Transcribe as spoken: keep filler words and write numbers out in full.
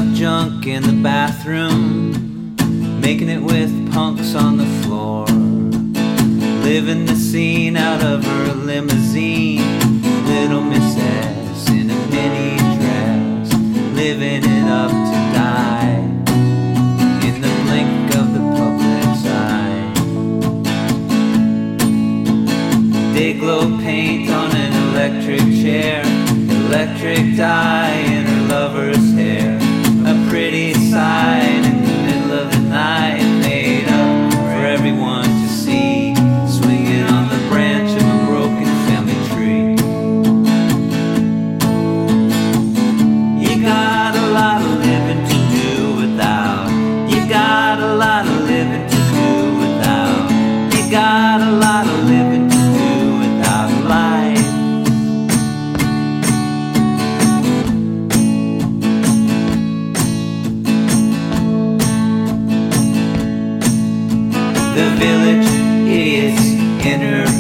up junk in the bathroom, making it with punks on the floor, living the scene out of her limousine. Little Miss S in a mini dress, living it up to die in the blink of the public's eye. Day glow paint on an electric chair, electric dye in her lover's hair, a pretty sight in the middle of the night, made up for everyone to see, swinging on the branch of a broken family tree. You got a lot of living to do without, you got a lot of living to do without, you got a lot of living to do without life. The village idiots in her